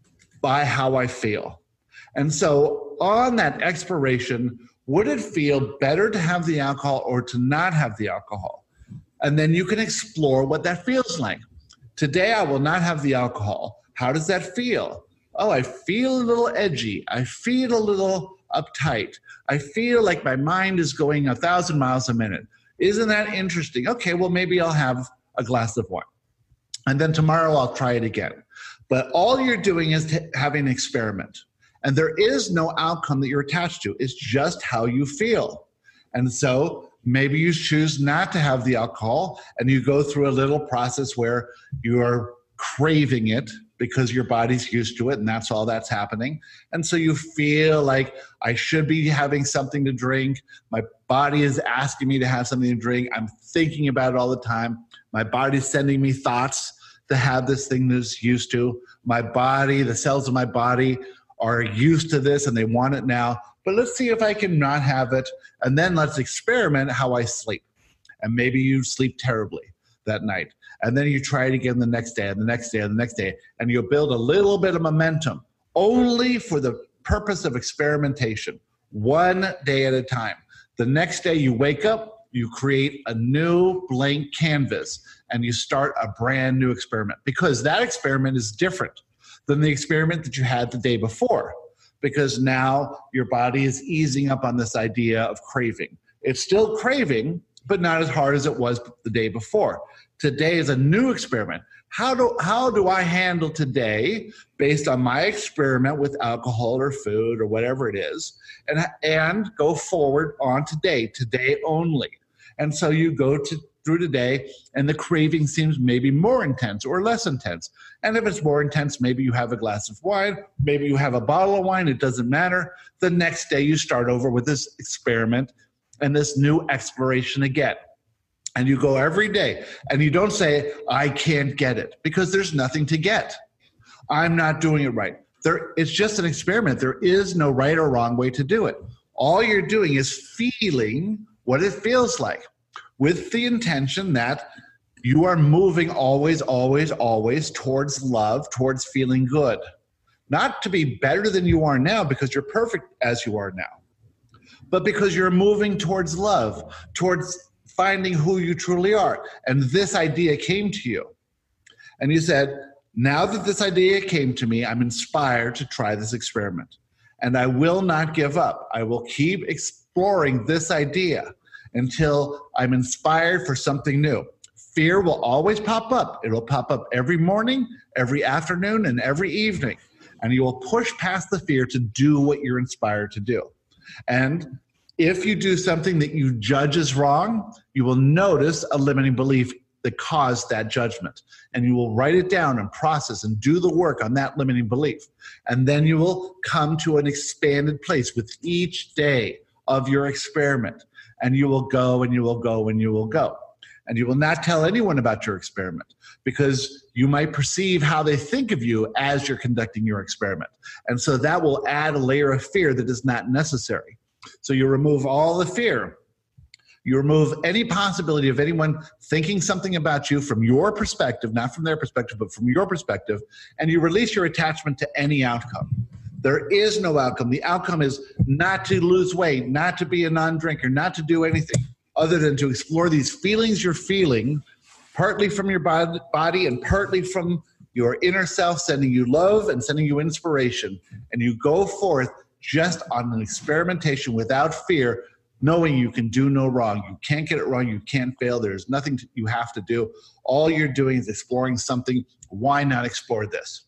by how I feel. And so on that exploration, would it feel better to have the alcohol or to not have the alcohol? And then you can explore what that feels like. Today, I will not have the alcohol. How does that feel? Oh, I feel a little edgy. I feel a little uptight. I feel like my mind is going 1,000 miles a minute. Isn't that interesting? Okay, well, maybe I'll have a glass of wine. And then tomorrow I'll try it again. But all you're doing is having an experiment. And there is no outcome that you're attached to. It's just how you feel. And so maybe you choose not to have the alcohol and you go through a little process where you are craving it because your body's used to it, and that's all that's happening. And so you feel like I should be having something to drink. My body is asking me to have something to drink. I'm thinking about it all the time. My body's sending me thoughts to have this thing that's used to. My body, the cells of my body are used to this and they want it now. But let's see if I can not have it. And then let's experiment how I sleep. And maybe you sleep terribly that night. And then you try it again the next day and the next day and the next day. And you'll build a little bit of momentum only for the purpose of experimentation, one day at a time. The next day you wake up, you create a new blank canvas and you start a brand new experiment, because that experiment is different than the experiment that you had the day before, because now your body is easing up on this idea of craving. It's still craving, but not as hard as it was the day before. Today is a new experiment. How do I handle today based on my experiment with alcohol or food or whatever it is, and go forward on today only. And so you go through today, and the craving seems maybe more intense or less intense. And if it's more intense, maybe you have a glass of wine, maybe you have a bottle of wine, it doesn't matter. The next day you start over with this experiment and this new exploration again. And you go every day, and you don't say, I can't get it, because there's nothing to get. I'm not doing it right. It's just an experiment. There is no right or wrong way to do it. All you're doing is feeling what it feels like, with the intention that you are moving always, always, always towards love, towards feeling good. Not to be better than you are now because you're perfect as you are now, but because you're moving towards love, towards finding who you truly are. And this idea came to you. And you said, now that this idea came to me, I'm inspired to try this experiment. And I will not give up. I will keep exploring this idea until I'm inspired for something new. Fear will always pop up. It will pop up every morning, every afternoon, and every evening. And you will push past the fear to do what you're inspired to do. And if you do something that you judge as wrong, you will notice a limiting belief that caused that judgment. And you will write it down and process and do the work on that limiting belief. And then you will come to an expanded place with each day of your experiment. And you will go and you will go and you will go. And you will not tell anyone about your experiment, because you might perceive how they think of you as you're conducting your experiment. And so that will add a layer of fear that is not necessary. So you remove all the fear. You remove any possibility of anyone thinking something about you from your perspective, not from their perspective, but from your perspective, and you release your attachment to any outcome. There is no outcome. The outcome is not to lose weight, not to be a non-drinker, not to do anything other than to explore these feelings you're feeling, partly from your body and partly from your inner self, sending you love and sending you inspiration. And you go forth just on an experimentation without fear, knowing you can do no wrong. You can't get it wrong. You can't fail. There's nothing you have to do. All you're doing is exploring something. Why not explore this?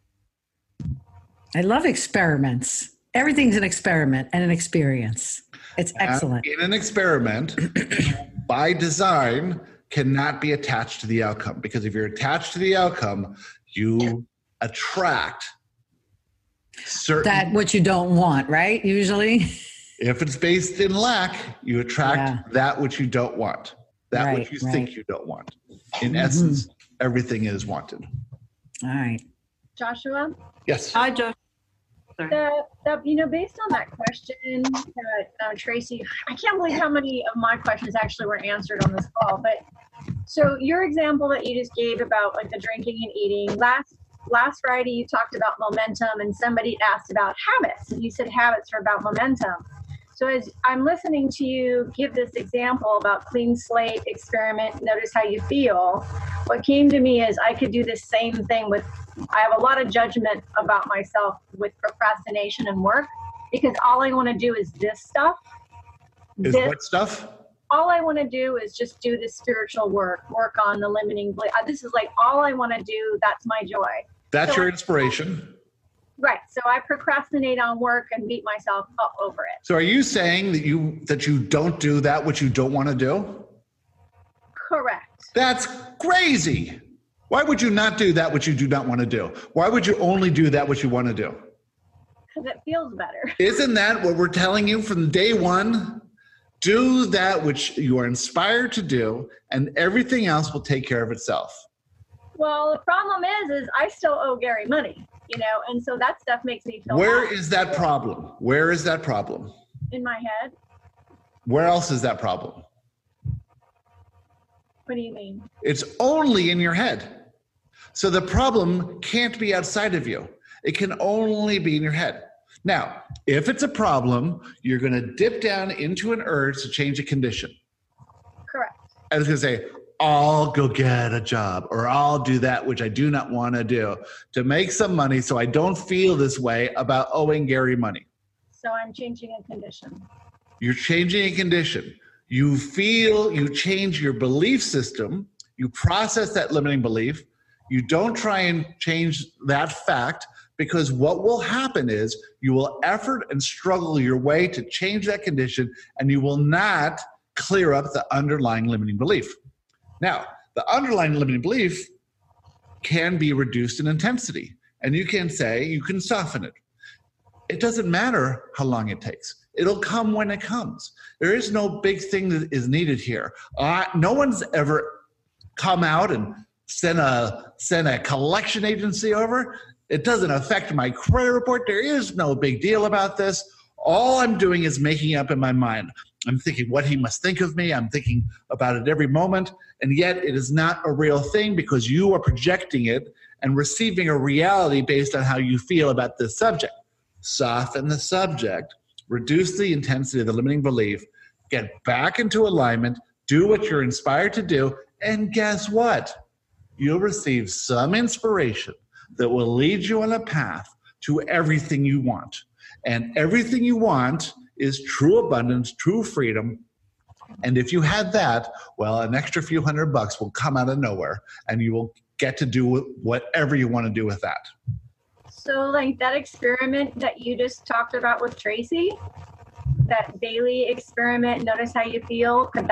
I love experiments. Everything's an experiment and an experience. It's excellent. In an experiment, by design, cannot be attached to the outcome, because if you're attached to the outcome, you attract certain, that what you don't want, right? Usually, if it's based in lack, you attract that which you don't want, that which you think you don't want. In essence, everything is wanted. All right. Joshua? Yes. Hi, Joshua. Based on that question, Tracy, I can't believe how many of my questions actually were answered on this call. But so your example that you just gave about like the drinking and eating, last Friday you talked about momentum, and somebody asked about habits, and you said habits are about momentum. So as I'm listening to you give this example about clean slate, experiment, notice how you feel, what came to me is I could do the same thing with, I have a lot of judgment about myself with procrastination and work, because all I want to do is this stuff. What stuff? All I want to do is just do the spiritual work on the limiting belief. This is like all I want to do. That's my joy. That's your inspiration. Right. So I procrastinate on work and beat myself up over it. So are you saying that you don't do that which you don't want to do? Correct. That's crazy. Why would you not do that which you do not want to do? Why would you only do that which you want to do? Because it feels better. Isn't that what we're telling you from day one? Do that which you are inspired to do, and everything else will take care of itself. Well, the problem is I still owe Gary money, and so that stuff makes me feel Where bad. is that problem? Where is that problem? In my head. Where else is that problem? What do you mean? It's only in your head. So the problem can't be outside of you. It can only be in your head. Now, if it's a problem, you're going to dip down into an urge to change a condition. Correct. I was going to say, I'll go get a job, or I'll do that which I do not want to do to make some money so I don't feel this way about owing Gary money. So I'm changing a condition. You're changing a condition. You change your belief system, you process that limiting belief, you don't try and change that fact, because what will happen is you will effort and struggle your way to change that condition, and you will not clear up the underlying limiting belief. Now, the underlying limiting belief can be reduced in intensity, and you can soften it. It doesn't matter how long it takes. It'll come when it comes. There is no big thing that is needed here. No one's ever come out and sent a collection agency over. It doesn't affect my credit report. There is no big deal about this. All I'm doing is making up in my mind. I'm thinking what he must think of me. I'm thinking about it every moment. And yet it is not a real thing, because you are projecting it and receiving a reality based on how you feel about this subject. Soften the subject, reduce the intensity of the limiting belief, get back into alignment, do what you're inspired to do, and guess what? You'll receive some inspiration that will lead you on a path to everything you want. And everything you want is true abundance, true freedom. And if you had that, well, an extra few $100 will come out of nowhere, and you will get to do whatever you want to do with that. So like that experiment that you just talked about with Tracy, that daily experiment, notice how you feel, would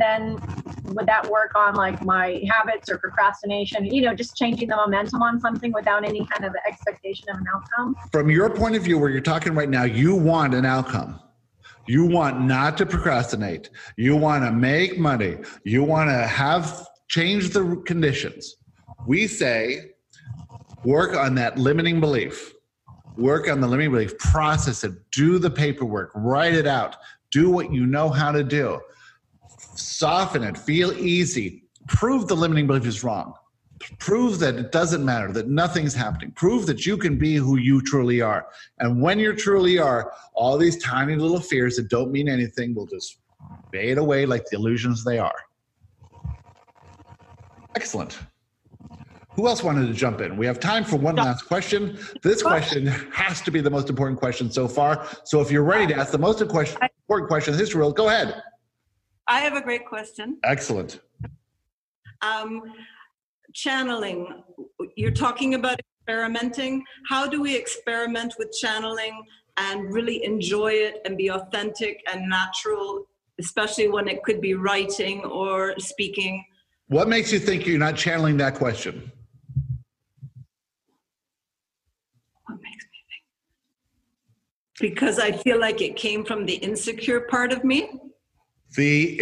that work on like my habits or procrastination, just changing the momentum on something without any kind of expectation of an outcome? From your point of view, where you're talking right now, you want an outcome. You want not to procrastinate. You want to make money. You want to change the conditions. We say, work on that limiting belief. Work on the limiting belief. Process it. Do the paperwork. Write it out. Do what you know how to do. Soften it. Feel easy. Prove the limiting belief is wrong. Prove that it doesn't matter, that nothing's happening. Prove that you can be who you truly are. And when you truly are, all these tiny little fears that don't mean anything will just fade away like the illusions they are. Excellent. Who else wanted to jump in? We have time for one last question. This question has to be the most important question so far. So if you're ready to ask the most important question in the history world, go ahead. I have a great question. Excellent. Channeling. You're talking about experimenting. How do we experiment with channeling and really enjoy it and be authentic and natural, especially when it could be writing or speaking? What makes you think you're not channeling that question? What makes me think? Because I feel like it came from the insecure part of me. The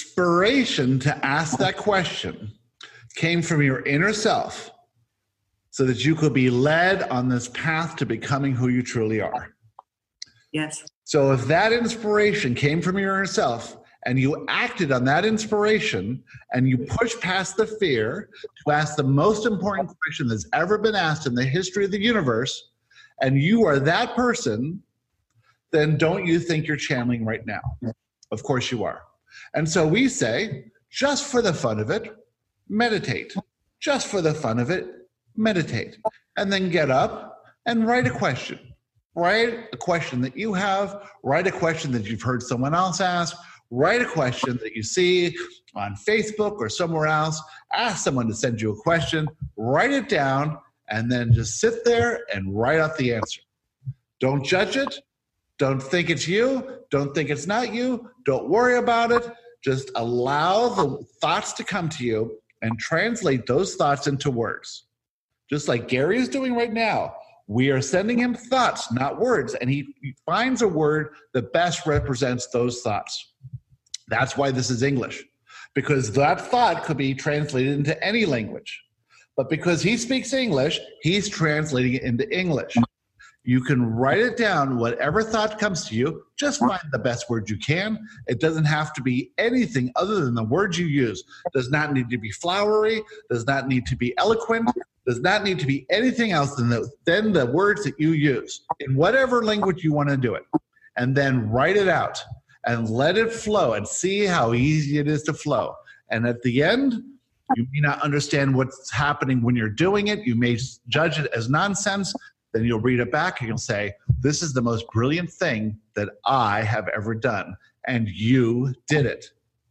inspiration to ask that question came from your inner self, so that you could be led on this path to becoming who you truly are. Yes. So if that inspiration came from your inner self and you acted on that inspiration and you pushed past the fear to ask the most important question that's ever been asked in the history of the universe, and you are that person, then don't you think you're channeling right now? Of course you are. And so we say, just for the fun of it, meditate. Just for the fun of it, meditate. And then get up and write a question. Write a question that you have. Write a question that you've heard someone else ask. Write a question that you see on Facebook or somewhere else. Ask someone to send you a question. Write it down, and then just sit there and write out the answer. Don't judge it. Don't think it's you. Don't think it's not you. Don't worry about it. Just allow the thoughts to come to you and translate those thoughts into words. Just like Gary is doing right now. We are sending him thoughts, not words, and he finds a word that best represents those thoughts. That's why this is English, because that thought could be translated into any language. But because he speaks English, he's translating it into English. You can write it down, whatever thought comes to you, just find the best word you can. It doesn't have to be anything other than the words you use. Does not need to be flowery, does not need to be eloquent, does not need to be anything else than the words that you use in whatever language you want to do it. And then write it out and let it flow and see how easy it is to flow. And at the end, you may not understand what's happening when you're doing it. You may judge it as nonsense. Then you'll read it back and you'll say, this is the most brilliant thing that I have ever done. And you did it.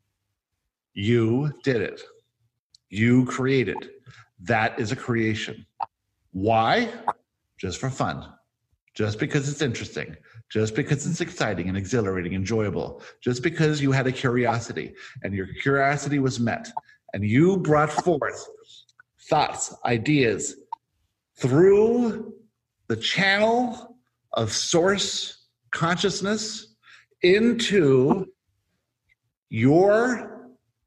You did it. You created. That is a creation. Why? Just for fun. Just because it's interesting. Just because it's exciting and exhilarating, enjoyable. Just because you had a curiosity and your curiosity was met. And you brought forth thoughts, ideas through the channel of source consciousness into your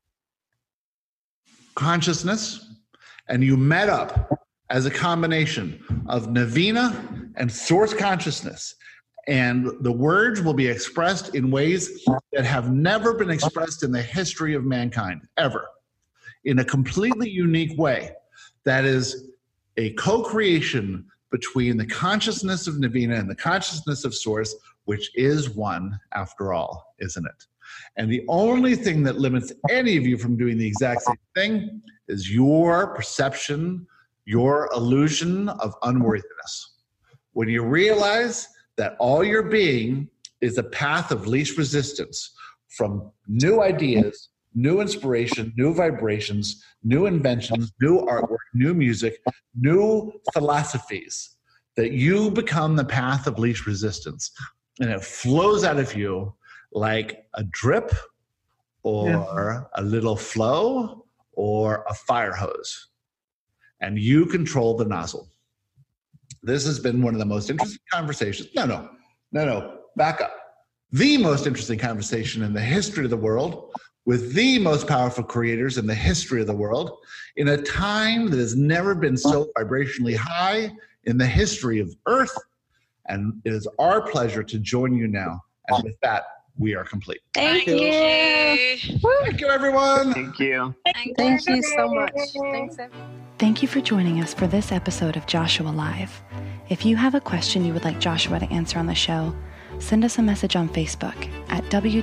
consciousness, and you met up as a combination of Navina and source consciousness. And the words will be expressed in ways that have never been expressed in the history of mankind, ever, in a completely unique way. That is a co-creation between the consciousness of Navina and the consciousness of source, which is one after all, isn't it? And the only thing that limits any of you from doing the exact same thing is your perception, your illusion of unworthiness. When you realize that all your being is a path of least resistance from new ideas, new inspiration, new vibrations, new inventions, new artwork, new music, new philosophies, that you become the path of least resistance. And it flows out of you like a drip or a little flow or a fire hose. And you control the nozzle. This has been one of the most interesting conversations. No, back up. The most interesting conversation in the history of the world with the most powerful creators in the history of the world in a time that has never been so vibrationally high in the history of Earth. And it is our pleasure to join you now. And with that, we are complete. Thank you. Thank you, everyone. Thank you. Thank you so much. Thanks, everyone. Thank you for joining us for this episode of Joshua Live. If you have a question you would like Joshua to answer on the show, send us a message on Facebook at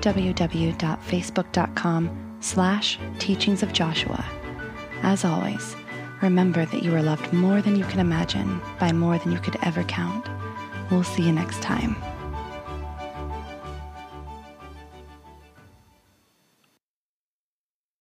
www.facebook.com/teachingsofjoshua. As always, remember that you are loved more than you can imagine by more than you could ever count. We'll see you next time.